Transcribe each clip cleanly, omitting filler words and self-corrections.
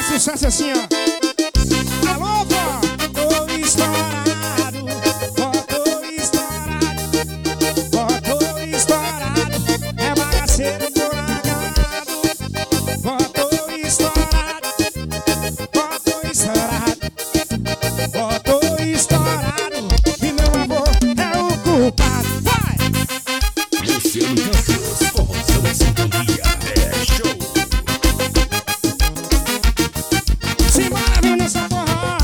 sucesso assim, ó. Alô, vó, tô estourado, vó, tô estourado, vó, tô estourado, é bagaceiro, tô largado, vó, tô estourado, vó, tô estourado, vó, tô estourado, e meu amor é o culpado. Vai! Luciano Campos, Forrozão Sintonia, é show. Simbora, viu, nessa forró.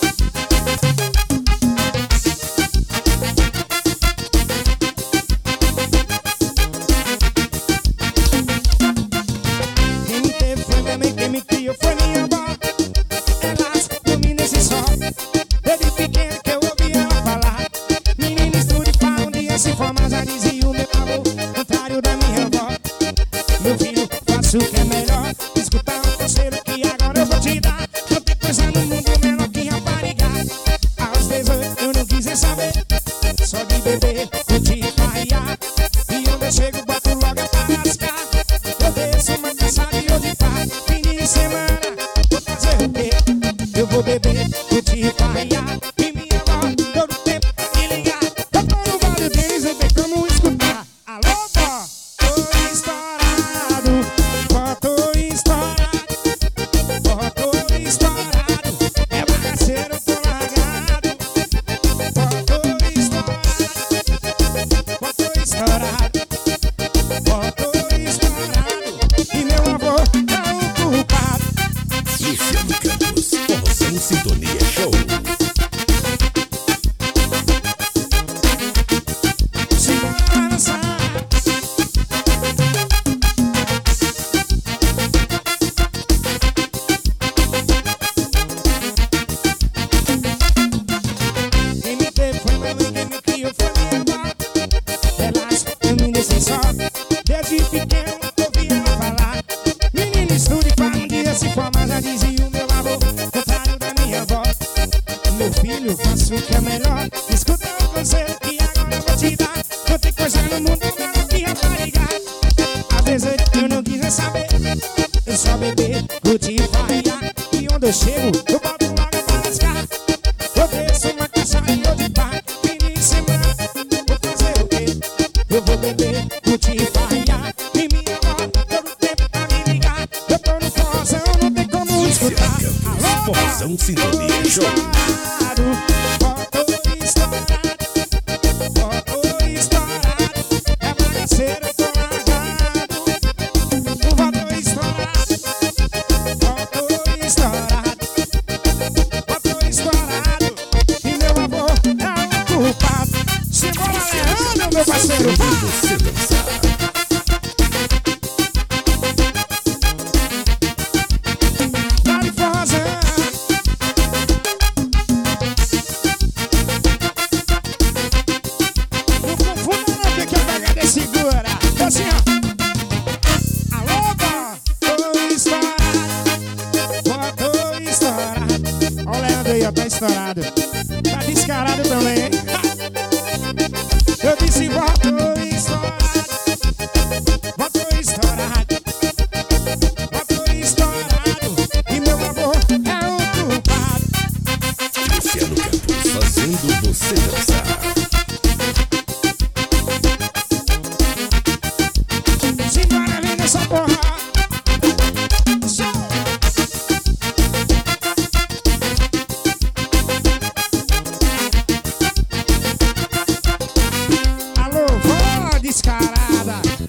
Quem me teve foi minha mãe, quem me criou foi minha avó. Elas dormem nesse sol. Desde pequeno que eu ouvi ela falar. Menino estuda e fala, um dia se forma, já dizia o meu avô, contrário da minha avó. Meu filho, faça o que é melhor. Escutar um conselho que agora eu vou te dar. Não tem coisa no mundo menor que rapariga. Aos 18 eu não quis saber. Só de beber, curtir, farrear. E onde eu chego, boto logo a tarascar. Eu desço uma caçada e eu de pá. Fim de semana, vou fazer o quê? Eu vou beber, curtir, farrear. E minha avó, todo tempo pra me ligar. Eu tô no vale deles, não tem como escutar. Alô, vó, tô estourado. Vó, tô estourado. Vó, tô estourado. É bagaceiro, tô largado. Vó, tô estourado. Vó, tô estourado. Vó, tô estourado. E meu avô é o culpado. Luciano Campos, Forrozão Sintonia, show. Simbora dançar. Quem me teve foi minha mãe, quem me criou foi minha avó. Elas dormem nesse sol. Desde pequeno ouvi ela falar. Menino estuda e fala, um dia se forma, já dizia o meu avô, contrário da minha avó. Meu filho, faça o que é melhor. Escuta o conselho que agora eu vou te dar. Não tem coisa no mundo melhor que rapariga. Às vezes eu não quis saber. Eu só beber, curtir e farrear. E onde eu chego, eu boto logo pra lascar. Eu desço uma caçada e eu de pá. Fim de semana, vou fazer o quê? Eu vou beber, curtir e farrear. E minha avó, todo tempo pra me ligar. Eu tô no forrozão, não tem como escutar. Luciano Campos, Alô, Forrozão Sintonia, show. estourado.